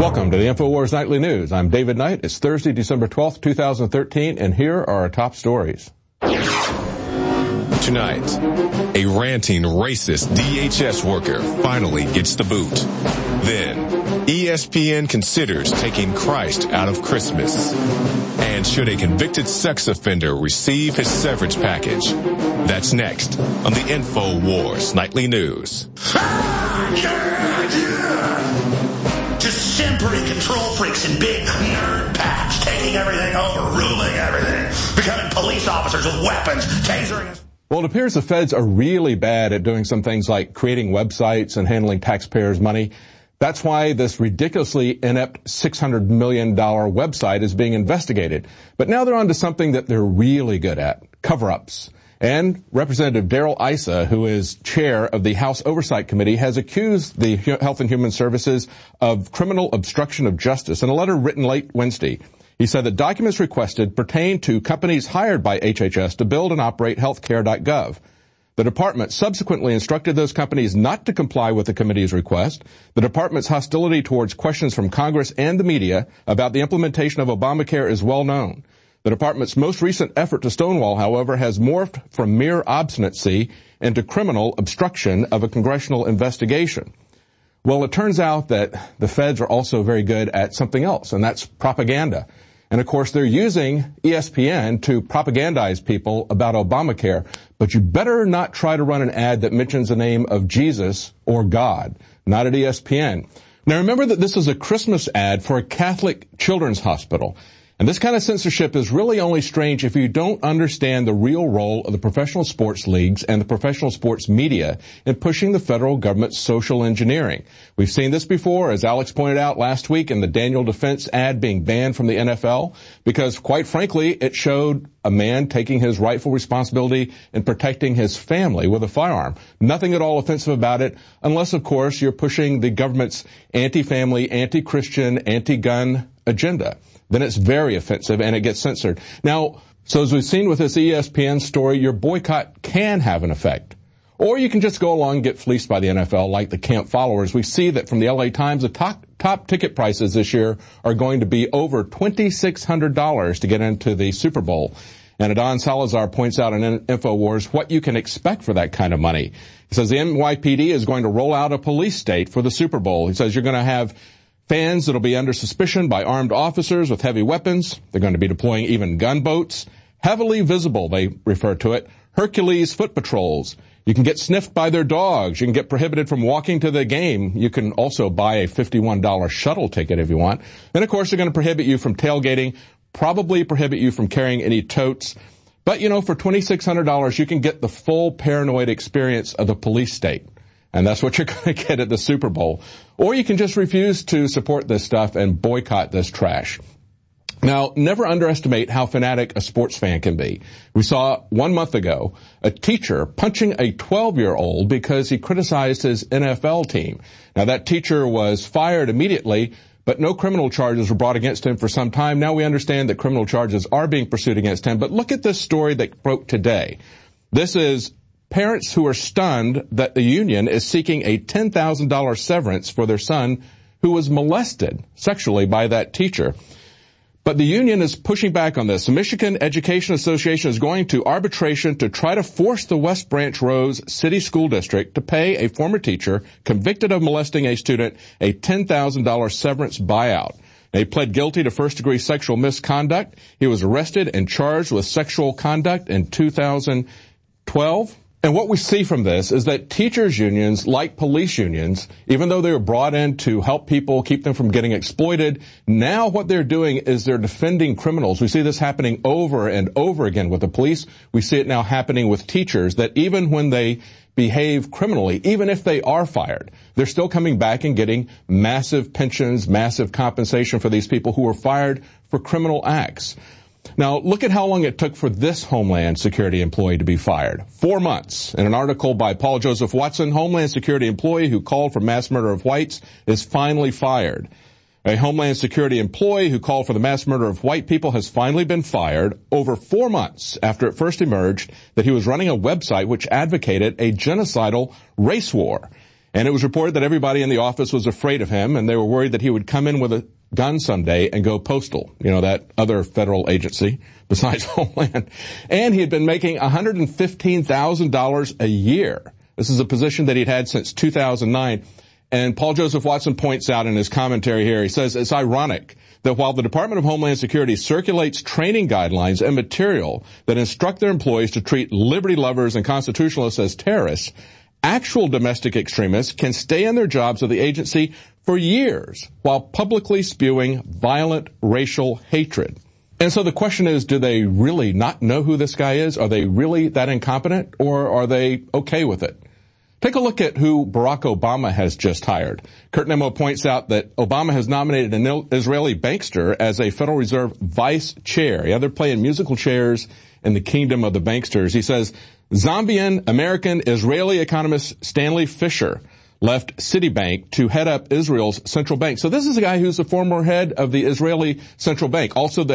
Welcome to the InfoWars Nightly News. I'm David Knight. It's Thursday, December 12th, 2013, and here are our top stories. Tonight, a ranting racist DHS worker finally gets the boot. Then, ESPN considers taking Christ out of Christmas. And should a convicted sex offender receive his severance package? That's next on the InfoWars Nightly News. Just simpering control freaks in big nerd packs, taking everything over, ruling everything, becoming police officers with weapons, tasering us. Well, it appears the feds are really bad at doing some things like creating websites and handling taxpayers' money. That's why this ridiculously inept $600 million website is being investigated. But now they're on to something that they're really good at, cover-ups. And Representative Darrell Issa, who is chair of the House Oversight Committee, has accused the Health and Human Services of criminal obstruction of justice in a letter written late Wednesday. He said the documents requested pertain to companies hired by HHS to build and operate healthcare.gov. The department subsequently instructed those companies not to comply with the committee's request. The department's hostility towards questions from Congress and the media about the implementation of Obamacare is well known. The department's most recent effort to stonewall, however, has morphed from mere obstinacy into criminal obstruction of a congressional investigation. Well, it turns out that the feds are also very good at something else, and that's propaganda. And of course, they're using ESPN to propagandize people about Obamacare, but you better not try to run an ad that mentions the name of Jesus or God, not at ESPN. Now remember that this is a Christmas ad for a Catholic children's hospital. And this kind of censorship is really only strange if you don't understand the real role of the professional sports leagues and the professional sports media in pushing the federal government's social engineering. We've seen this before, as Alex pointed out last week, in the Daniel Defense ad being banned from the NFL, because quite frankly, it showed a man taking his rightful responsibility in protecting his family with a firearm. Nothing at all offensive about it, unless, of course, you're pushing the government's anti-family, anti-Christian, anti-gun agenda. Then it's very offensive and it gets censored. Now, so as we've seen with this ESPN story, your boycott can have an effect. Or you can just go along and get fleeced by the NFL like the camp followers. We see that from the LA Times, the top ticket prices this year are going to be over $2,600 to get into the Super Bowl. And Adon Salazar points out in InfoWars what you can expect for that kind of money. He says the NYPD is going to roll out a police state for the Super Bowl. He says you're going to have fans that'll be under suspicion by armed officers with heavy weapons. They're going to be deploying even gunboats. Heavily visible, they refer to it. Hercules foot patrols. You can get sniffed by their dogs. You can get prohibited from walking to the game. You can also buy a $51 shuttle ticket if you want. Then, of course, they're going to prohibit you from tailgating, probably prohibit you from carrying any totes. But, you know, for $2,600, you can get the full paranoid experience of the police state. And that's what you're going to get at the Super Bowl. Or you can just refuse to support this stuff and boycott this trash. Now, never underestimate how fanatic a sports fan can be. We saw 1 month ago a teacher punching a 12-year-old because he criticized his NFL team. Now, that teacher was fired immediately, but no criminal charges were brought against him for some time. Now we understand that criminal charges are being pursued against him. But look at this story that broke today. This is parents who are stunned that the union is seeking a $10,000 severance for their son who was molested sexually by that teacher. But the union is pushing back on this. The Michigan Education Association is going to arbitration to try to force the West Branch Rose City School District to pay a former teacher convicted of molesting a student a $10,000 severance buyout. He pled guilty to first-degree sexual misconduct. He was arrested and charged with sexual conduct in 2012. And what we see from this is that teachers' unions, like police unions, even though they were brought in to help people, keep them from getting exploited, now what they're doing is they're defending criminals. We see this happening over and over again with the police. We see it now happening with teachers, that even when they behave criminally, even if they are fired, they're still coming back and getting massive pensions, massive compensation for these people who were fired for criminal acts. Now, look at how long it took for this Homeland Security employee to be fired. 4 months. In an article by Paul Joseph Watson, Homeland Security employee who called for mass murder of whites is finally fired. A Homeland Security employee who called for the mass murder of white people has finally been fired over 4 months after it first emerged that he was running a website which advocated a genocidal race war. And it was reported that everybody in the office was afraid of him, and they were worried that he would come in with a gun someday and go postal, that other federal agency besides Homeland. And he had been making $115,000 a year. This is a position that he'd had since 2009. And Paul Joseph Watson points out in his commentary here, he says it's ironic that while the Department of Homeland Security circulates training guidelines and material that instruct their employees to treat liberty lovers and constitutionalists as terrorists, actual domestic extremists can stay in their jobs with the agency for years while publicly spewing violent racial hatred. And so the question is, do they really not know who this guy is? Are they really that incompetent, or are they okay with it? Take a look at who Barack Obama has just hired. Kurt Nemo points out that Obama has nominated an Israeli bankster as a Federal Reserve vice chair. Yeah, they're playing musical chairs in the kingdom of the banksters. He says, Zambian American Israeli economist Stanley Fischer left Citibank to head up Israel's central bank. So this is a guy who's the former head of the Israeli central bank, also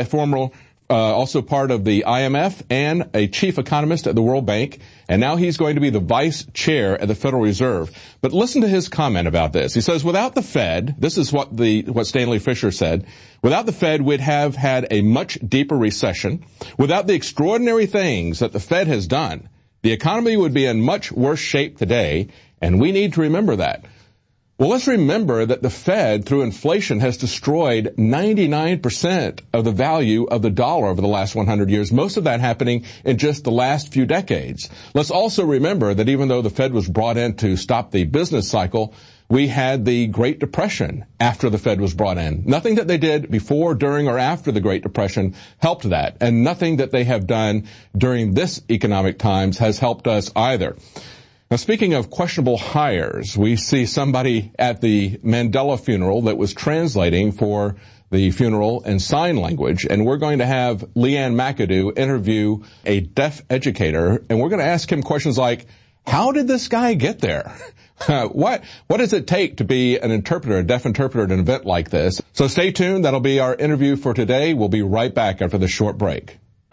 part of the IMF and a chief economist at the World Bank. And now he's going to be the vice chair at the Federal Reserve. But listen to his comment about this. He says, without the Fed, this is what Stanley Fischer said, without the Fed, we'd have had a much deeper recession. Without the extraordinary things that the Fed has done, the economy would be in much worse shape today, and we need to remember that. Well, let's remember that the Fed, through inflation, has destroyed 99% of the value of the dollar over the last 100 years, most of that happening in just the last few decades. Let's also remember that even though the Fed was brought in to stop the business cycle, we had the Great Depression after the Fed was brought in. Nothing that they did before, during, or after the Great Depression helped that, and nothing that they have done during this economic times has helped us either. Now, speaking of questionable hires, we see somebody at the Mandela funeral that was translating for the funeral in sign language, and we're going to have Leanne McAdoo interview a deaf educator, and we're going to ask him questions like, how did this guy get there? What does it take to be an interpreter, a deaf interpreter at an event like this? So stay tuned. That'll be our interview for today. We'll be right back after this short break.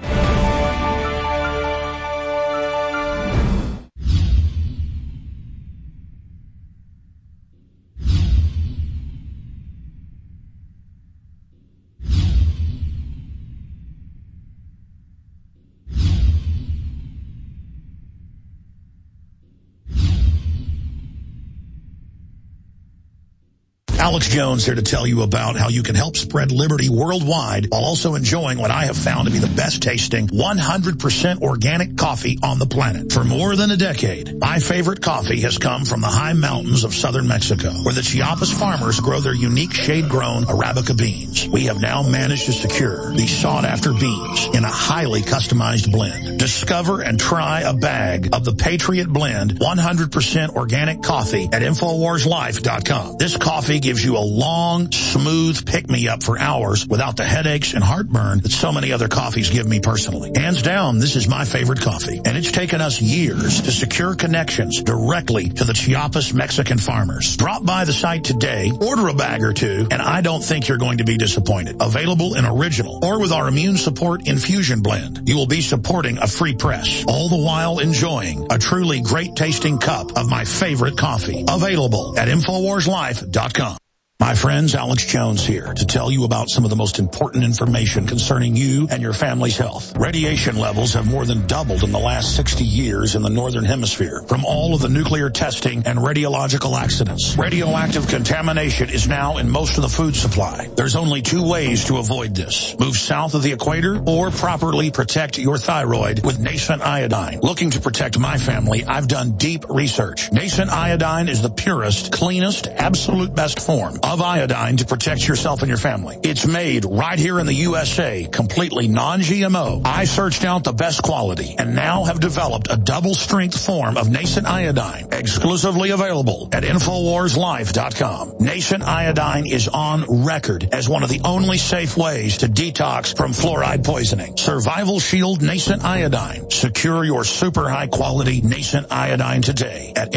Alex Jones here to tell you about how you can help spread liberty worldwide while also enjoying what I have found to be the best tasting 100% organic coffee on the planet. For more than a decade, my favorite coffee has come from the high mountains of southern Mexico, where the Chiapas farmers grow their unique shade-grown Arabica beans. We have now managed to secure these sought-after beans in a highly customized blend. Discover and try a bag of the Patriot Blend 100% organic coffee at InfoWarsLife.com. This coffee gives you a long, smooth pick-me-up for hours without the headaches and heartburn that so many other coffees give me personally. Hands down, this is my favorite coffee, and it's taken us years to secure connections directly to the Chiapas Mexican farmers. Drop by the site today, order a bag or two, and I don't think you're going to be disappointed. Available in original or with our immune support infusion blend. You will be supporting a free press, all the while enjoying a truly great-tasting cup of my favorite coffee. Available at InfoWarsLife.com. My friends, Alex Jones here to tell you about some of the most important information concerning you and your family's health. Radiation levels have more than doubled in the last 60 years in the Northern Hemisphere from all of the nuclear testing and radiological accidents. Radioactive contamination is now in most of the food supply. There's only two ways to avoid this. Move south of the equator or properly protect your thyroid with Nascent Iodine. Looking to protect my family, I've done deep research. Nascent Iodine is the purest, cleanest, absolute best form of iodine to protect yourself and your family. It's made right here in the USA, completely non-GMO. I searched out the best quality and now have developed a double-strength form of Nascent Iodine, exclusively available at InfoWarsLife.com. Nascent Iodine is on record as one of the only safe ways to detox from fluoride poisoning. Survival Shield Nascent Iodine. Secure your super high-quality Nascent Iodine today at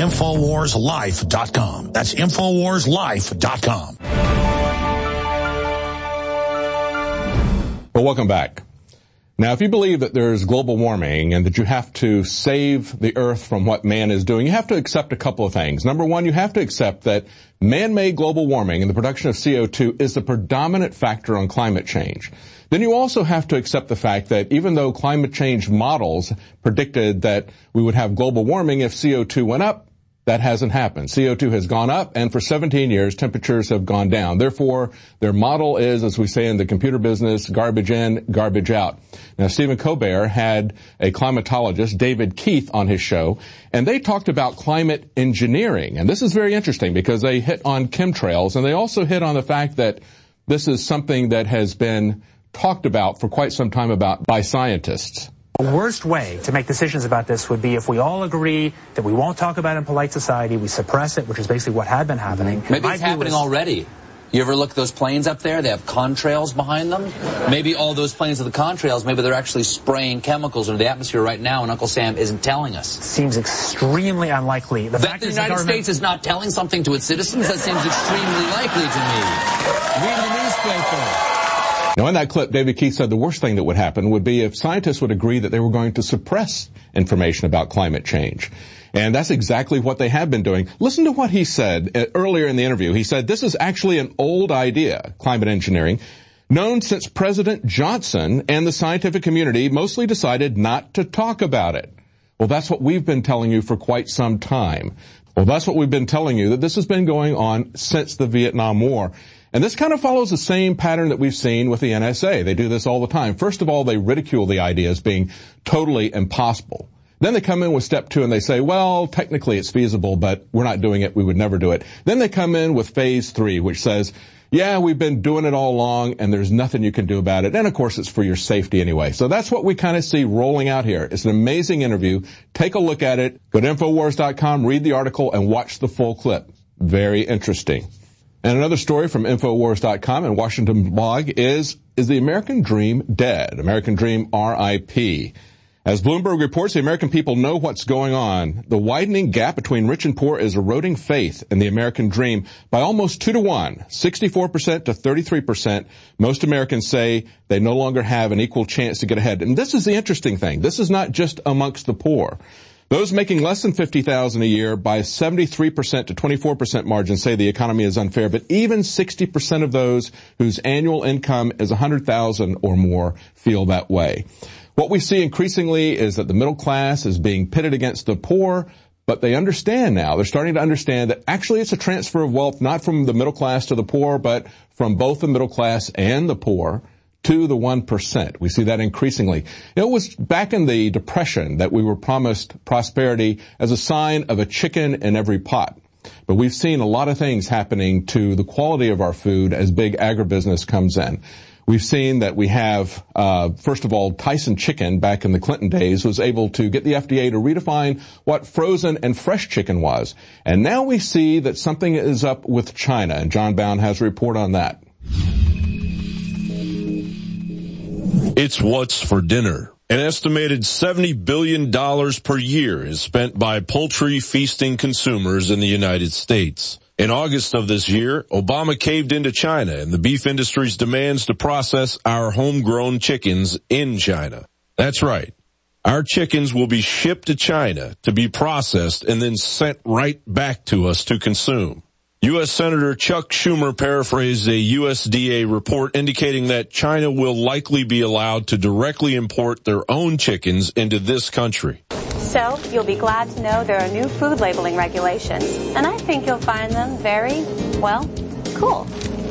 InfoWarsLife.com. That's InfoWarsLife.com. Well, welcome back. Now, if you believe that there's global warming and that you have to save the earth from what man is doing, you have to accept a couple of things. Number one, you have to accept that man-made global warming and the production of CO2 is the predominant factor on climate change. Then you also have to accept the fact that even though climate change models predicted that we would have global warming if CO2 went up, that hasn't happened. CO2 has gone up, and for 17 years, temperatures have gone down. Therefore, their model is, as we say in the computer business, garbage in, garbage out. Now, Stephen Colbert had a climatologist, David Keith, on his show, and they talked about climate engineering. And this is very interesting because they hit on chemtrails, and they also hit on the fact that this is something that has been talked about for quite some time by scientists. The worst way to make decisions about this would be if we all agree that we won't talk about it in polite society, we suppress it, which is basically what had been happening. Maybe it's happening already. You ever look at those planes up there? They have contrails behind them. Maybe all those planes with the contrails, maybe they're actually spraying chemicals into the atmosphere right now, and Uncle Sam isn't telling us. Seems extremely unlikely. The fact that the United States is not telling something to its citizens, that seems extremely likely to me. Read the newspaper. Now, in that clip, David Keith said the worst thing that would happen would be if scientists would agree that they were going to suppress information about climate change. And that's exactly what they have been doing. Listen to what he said earlier in the interview. He said, this is actually an old idea, climate engineering, known since President Johnson and the scientific community mostly decided not to talk about it. Well, that's what we've been telling you for quite some time. Well, that's what we've been telling you, that this has been going on since the Vietnam War. And this kind of follows the same pattern that we've seen with the NSA. They do this all the time. First of all, they ridicule the idea as being totally impossible. Then they come in with step two and they say, well, technically it's feasible, but we're not doing it. We would never do it. Then they come in with phase three, which says, yeah, we've been doing it all along and there's nothing you can do about it. And of course, it's for your safety anyway. So that's what we kind of see rolling out here. It's an amazing interview. Take a look at it. Go to Infowars.com, read the article, and watch the full clip. Very interesting. And another story from Infowars.com and Washington Blog is the American Dream dead? American Dream RIP. As Bloomberg reports, the American people know what's going on. The widening gap between rich and poor is eroding faith in the American dream by almost 2-to-1, 64% to 33%. Most Americans say they no longer have an equal chance to get ahead. And this is the interesting thing. This is not just amongst the poor. Those making less than $50,000 a year by 73% to 24% margin say the economy is unfair, but even 60% of those whose annual income is $100,000 or more feel that way. What we see increasingly is that the middle class is being pitted against the poor, but they understand now. They're starting to understand that actually it's a transfer of wealth, not from the middle class to the poor, but from both the middle class and the poor to the 1%. We see that increasingly. It was back in the Depression that we were promised prosperity as a sign of a chicken in every pot. But we've seen a lot of things happening to the quality of our food as big agribusiness comes in. We've seen that we have, first of all, Tyson Chicken back in the Clinton days was able to get the FDA to redefine what frozen and fresh chicken was. And now we see that something is up with China, and John Bound has a report on that. It's what's for dinner. An estimated $70 billion per year is spent by poultry feasting consumers in the United States. In August of this year, Obama caved into China and the beef industry's demands to process our homegrown chickens in China. That's right. Our chickens will be shipped to China to be processed and then sent right back to us to consume. U.S. Senator Chuck Schumer paraphrased a USDA report indicating that China will likely be allowed to directly import their own chickens into this country. So, you'll be glad to know there are new food labeling regulations, and I think you'll find them very, well, cool.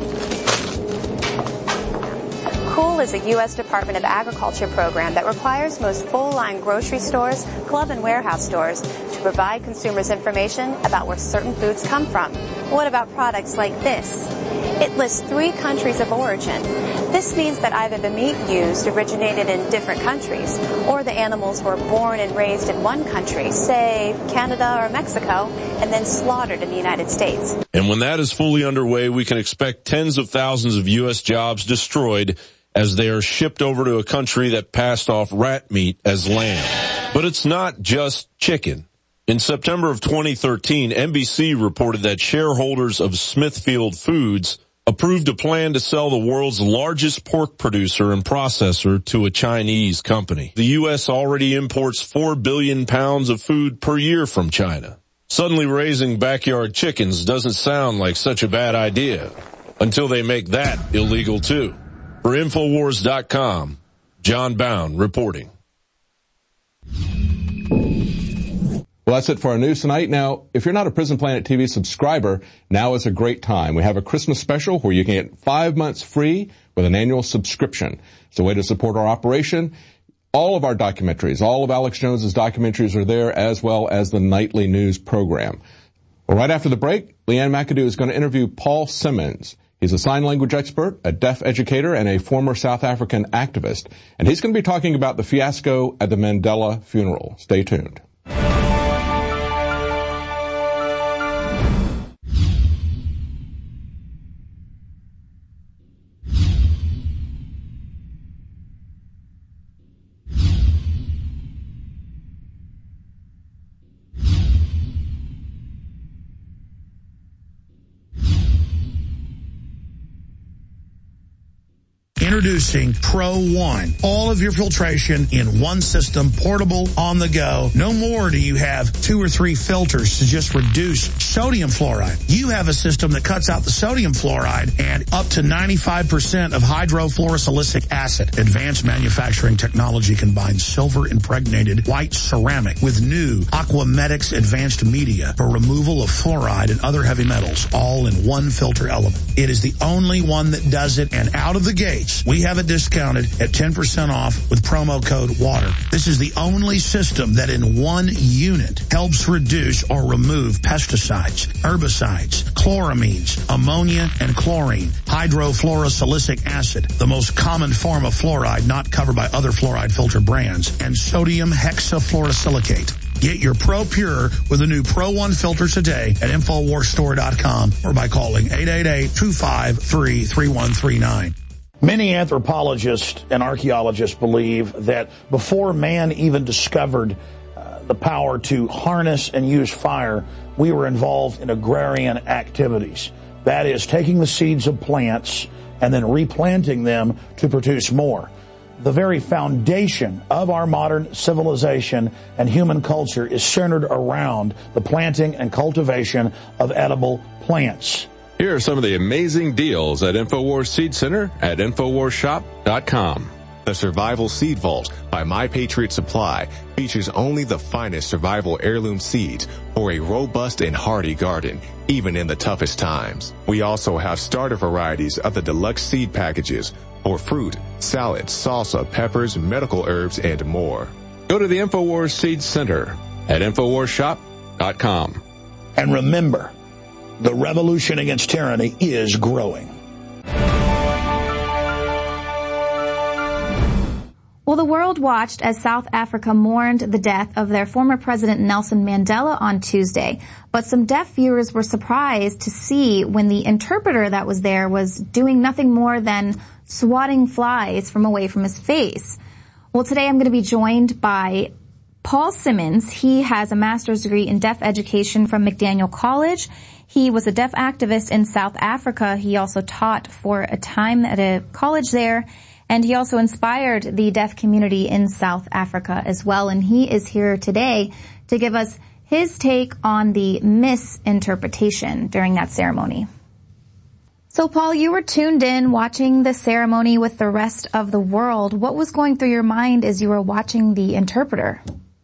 COOL is a U.S. Department of Agriculture program that requires most full-line grocery stores, club and warehouse stores to provide consumers information about where certain foods come from. What about products like this? It lists 3 countries of origin. This means that either the meat used originated in different countries, or the animals were born and raised in one country, say Canada or Mexico, and then slaughtered in the United States. And when that is fully underway, we can expect tens of thousands of U.S. jobs destroyed as they are shipped over to a country that passed off rat meat as lamb. But it's not just chicken. In September of 2013, NBC reported that shareholders of Smithfield Foods, approved a plan to sell the world's largest pork producer and processor to a Chinese company. The U.S. already imports 4 billion pounds of food per year from China. Suddenly raising backyard chickens doesn't sound like such a bad idea until they make that illegal too. For Infowars.com, John Bound reporting. Well, that's it for our news tonight. Now, if you're not a Prison Planet TV subscriber, now is a great time. We have a Christmas special where you can get 5 months free with an annual subscription. It's a way to support our operation. All of our documentaries, all of Alex Jones's documentaries are there, as well as the nightly news program. Well, right after the break, Leanne McAdoo is going to interview Paul Simmons. He's a sign language expert, a deaf educator, and a former South African activist. And he's going to be talking about the fiasco at the Mandela funeral. Stay tuned. Introducing Pro One. All of your filtration in one system, portable, on the go. No more do you have 2 or 3 filters to just reduce sodium fluoride. You have a system that cuts out the sodium fluoride and up to 95% of hydrofluorosilicic acid. Advanced manufacturing technology combines silver-impregnated white ceramic with new Aquamedics advanced media for removal of fluoride and other heavy metals, all in one filter element. It is the only one that does it, and out of the gates, we have it discounted at 10% off with promo code WATER. This is the only system that in one unit helps reduce or remove pesticides, herbicides, chloramines, ammonia, and chlorine, hydrofluorosilicic acid, the most common form of fluoride not covered by other fluoride filter brands, and sodium hexafluorosilicate. Get your Pro Pure with the new Pro One filter today at InfoWarsStore.com or by calling 888-253-3139. Many anthropologists and archaeologists believe that before man even discovered the power to harness and use fire, we were involved in agrarian activities. That is, taking the seeds of plants and then replanting them to produce more. The very foundation of our modern civilization and human culture is centered around the planting and cultivation of edible plants. Here are some of the amazing deals at InfoWars Seed Center at InfoWarsShop.com. The Survival Seed Vault by My Patriot Supply features only the finest survival heirloom seeds for a robust and hardy garden, even in the toughest times. We also have starter varieties of the deluxe seed packages for fruit, salad, salsa, peppers, medical herbs, and more. Go to the InfoWars Seed Center at InfoWarsShop.com. And remember, the revolution against tyranny is growing. Well, the world watched as South Africa mourned the death of their former president Nelson Mandela on Tuesday. But some deaf viewers were surprised to see when the interpreter that was there was doing nothing more than swatting flies from away from his face. Well, today I'm going to be joined by Paul Simmons. He has a master's degree in deaf education from McDaniel College. He was a deaf activist in South Africa. He also taught for a time at a college there, and he also inspired the deaf community in South Africa as well. And he is here today to give us his take on the misinterpretation during that ceremony. So, Paul, you were tuned in watching the ceremony with the rest of the world. What was going through your mind as you were watching the interpreter?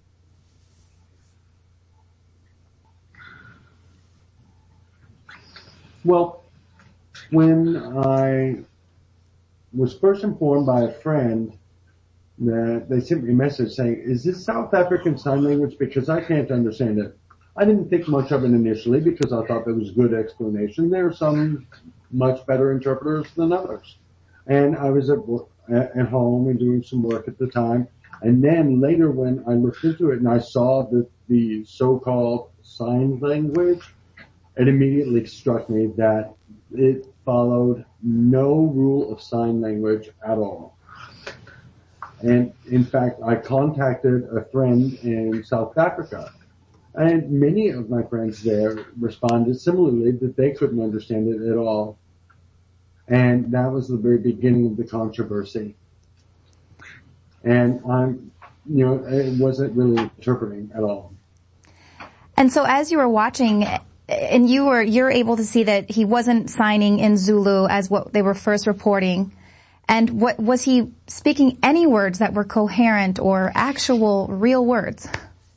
Well, when I was first informed by a friend that they sent me a message saying, is this South African Sign Language? Because I can't understand it. I didn't think much of it initially because I thought there was good explanation. There are some much better interpreters than others. And I was at home and doing some work at the time. And then later when I looked into it and I saw the so-called sign language, it immediately struck me that it followed no rule of sign language at all. And in fact, I contacted a friend in South Africa, and many of my friends there responded similarly that they couldn't understand it at all. And that was the very beginning of the controversy. And it wasn't really interpreting at all. And so as you were watching, and you're able to see that he wasn't signing in Zulu as what they were first reporting. And what was he speaking any words that were coherent or actual real words?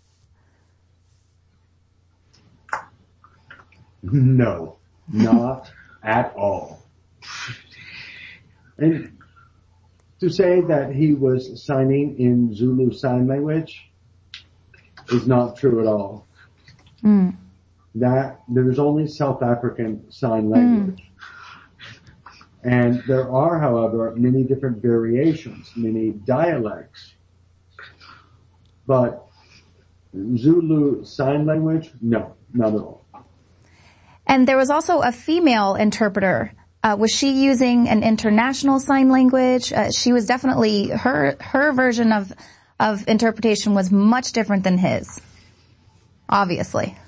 No, not at all. And to say that he was signing in Zulu Sign Language is not true at all. That there's only South African Sign Language. And there are, however, many different variations, many dialects. But Zulu Sign Language, no, not at all. And there was also a female interpreter. Was she using an international sign language? She was definitely, her version of interpretation was much different than his. Obviously.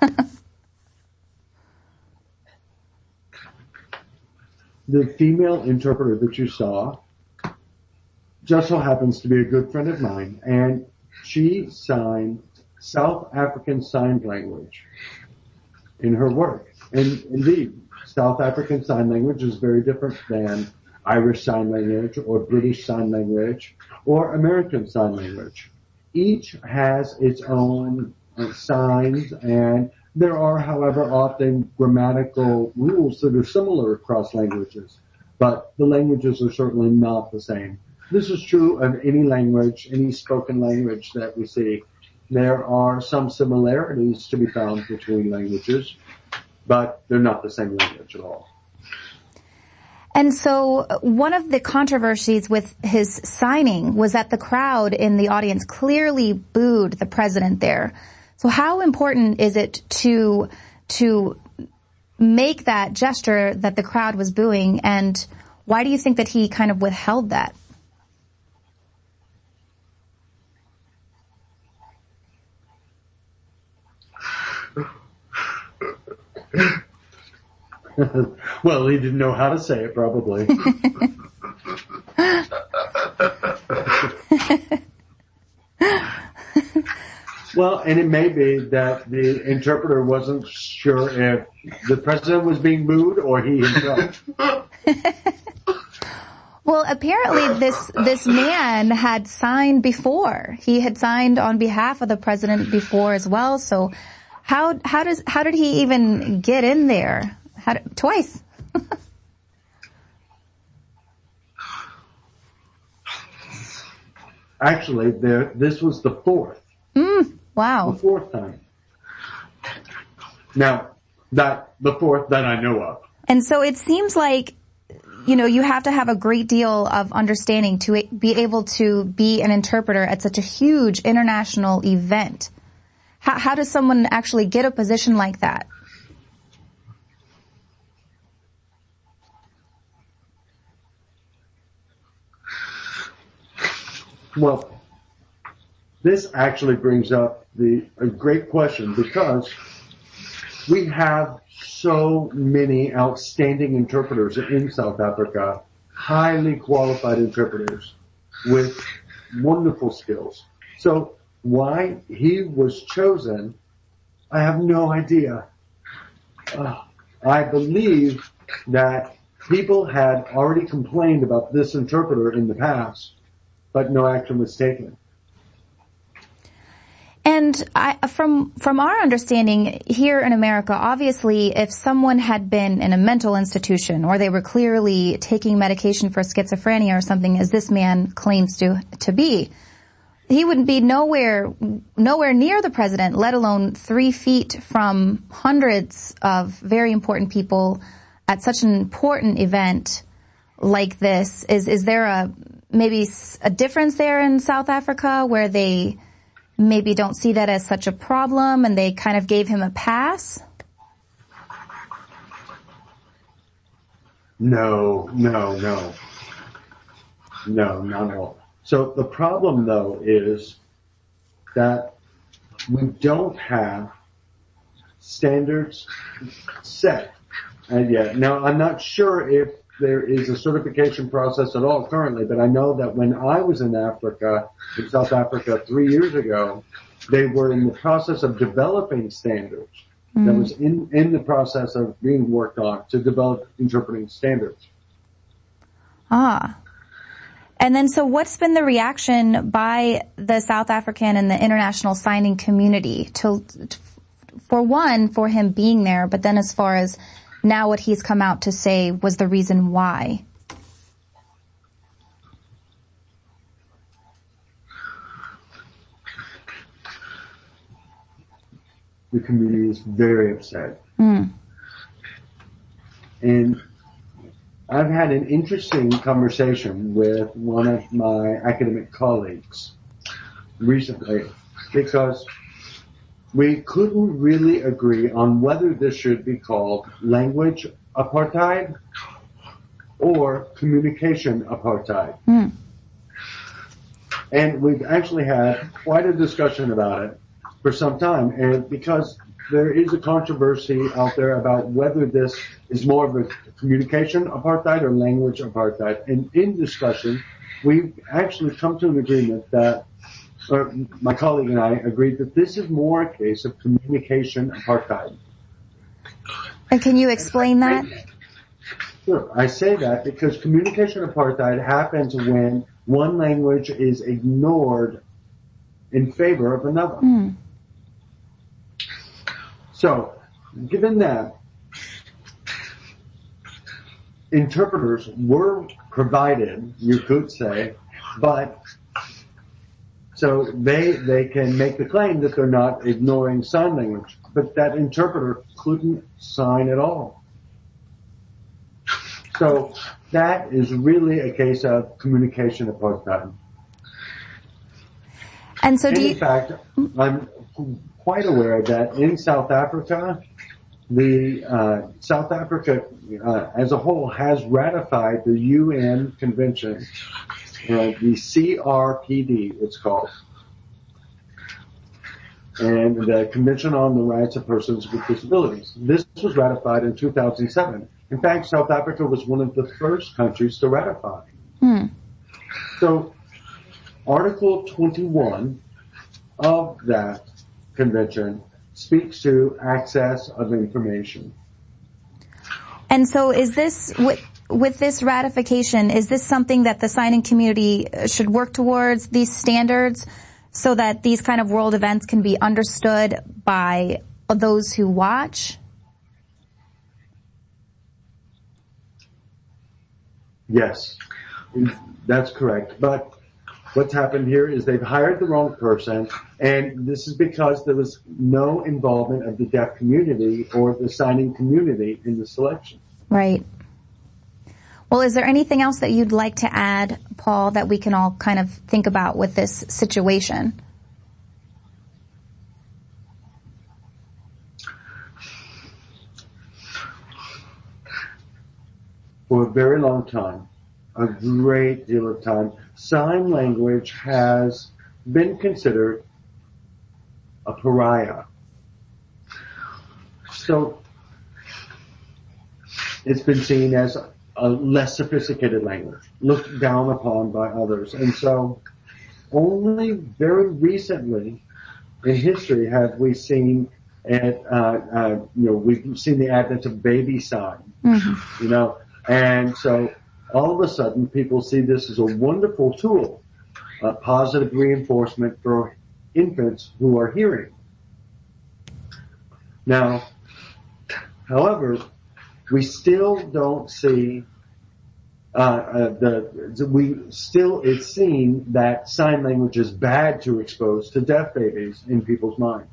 The female interpreter that you saw just so happens to be a good friend of mine, and she signed South African Sign Language in her work. And indeed, South African Sign Language is very different than Irish Sign Language or British Sign Language or American Sign Language. Each has its own signs, and there are, however, often grammatical rules that are similar across languages, but the languages are certainly not the same. This is true of any language, any spoken language that we see. There are some similarities to be found between languages, but they're not the same language at all. And so one of the controversies with his signing was that the crowd in the audience clearly booed the president there. So how important is it to make that gesture that the crowd was booing, and why do you think that he kind of withheld that? Well, he didn't know how to say it, probably. Well, and it may be that the interpreter wasn't sure if the president was being booed or he himself. Well, apparently this man had signed before. He had signed on behalf of the president before as well. So how did he even get in there? Twice. Actually, this was the fourth. Wow. The fourth time. Now, the fourth that I know of. And so it seems like, you have to have a great deal of understanding to be able to be an interpreter at such a huge international event. How does someone actually get a position like that? Well, this actually brings up a great question, because we have so many outstanding interpreters in South Africa, highly qualified interpreters with wonderful skills. So why he was chosen, I have no idea. I believe that people had already complained about this interpreter in the past, but no action was taken. And from our understanding here in America, obviously, if someone had been in a mental institution or they were clearly taking medication for schizophrenia or something, as this man claims to be, he would be nowhere near the president, let alone 3 feet from hundreds of very important people at such an important event like this. Is there maybe a difference there in South Africa where they maybe don't see that as such a problem and they kind of gave him a pass? No, not at all. So the problem, though, is that we don't have standards set yet. Now, I'm not sure if there is a certification process at all currently, but I know that when I was in South Africa 3 years ago, they were in the process of developing standards. That was in the process of being worked on to develop interpreting standards. And then, so what's been the reaction by the South African and the international signing community for him being there, but then as far as now what he's come out to say was the reason why? The community is very upset. And I've had an interesting conversation with one of my academic colleagues recently because we couldn't really agree on whether this should be called language apartheid or communication apartheid. And we've actually had quite a discussion about it for some time, and because there is a controversy out there about whether this is more of a communication apartheid or language apartheid. And in discussion, we've actually come to an agreement that, my colleague and I agreed that this is more a case of communication apartheid. And can you explain that? Sure. I say that because communication apartheid happens when one language is ignored in favor of another. So, given that, interpreters were provided, you could say, but so they can make the claim that they're not ignoring sign language, but that interpreter couldn't sign at all. So that is really a case of communication apartheid. And so in fact, I'm quite aware that in South Africa, South Africa as a whole has ratified the UN Convention, the CRPD it's called, and the Convention on the Rights of Persons with Disabilities. This was ratified in 2007. In fact, South Africa was one of the first countries to ratify. So, Article 21 of that convention speaks to access of information. And so is this, with this ratification, is this something that the signing community should work towards, these standards, so that these kind of world events can be understood by those who watch? Yes, that's correct. But what's happened here is they've hired the wrong person, and this is because there was no involvement of the deaf community or the signing community in the selection. Right. Well, is there anything else that you'd like to add, Paul, that we can all kind of think about with this situation? For a very long time, a great deal of time, sign language has been considered a pariah. So it's been seen as a less sophisticated language, looked down upon by others. And so only very recently in history have we seen we've seen the advent of baby sign, and so all of a sudden people see this as a wonderful tool, a positive reinforcement for infants who are hearing. Now, however, we still don't see it's seen that sign language is bad to expose to deaf babies in people's minds.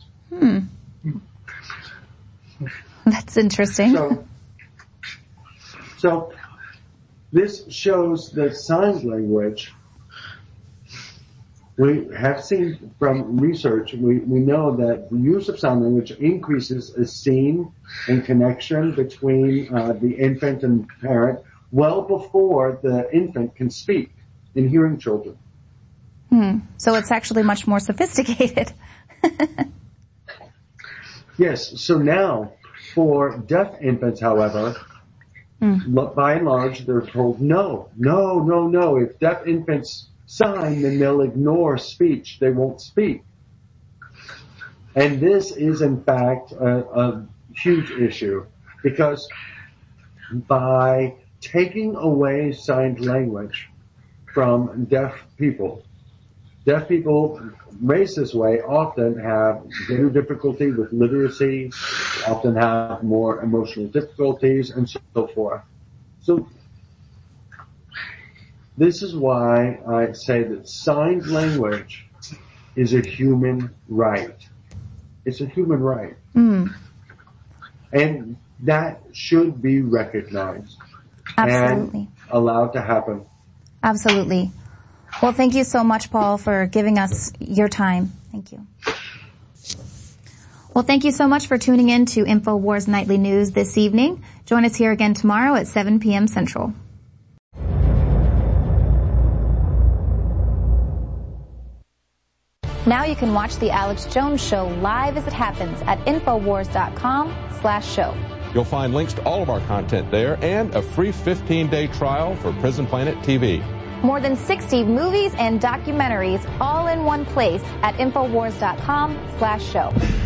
That's interesting. So this shows that sign language, we have seen from research, we know that the use of sign language increases esteem and connection between the infant and parent well before the infant can speak in hearing children. So it's actually much more sophisticated. Yes, so now for deaf infants, however, By and large, they're told no. If deaf infants sign, then they'll ignore speech. They won't speak. And this is, in fact, a huge issue, because by taking away signed language from deaf people raised this way often have greater difficulty with literacy, often have more emotional difficulties, and so forth. So this is why I say that signed language is a human right. It's a human right. And that should be recognized. Absolutely. And allowed to happen. Absolutely. Well, thank you so much, Paul, for giving us your time. Thank you. Well, thank you so much for tuning in to InfoWars Nightly News this evening. Join us here again tomorrow at 7 p.m. Central. Now you can watch The Alex Jones Show live as it happens at Infowars.com/show. You'll find links to all of our content there and a free 15-day trial for Prison Planet TV. More than 60 movies and documentaries all in one place at Infowars.com/show.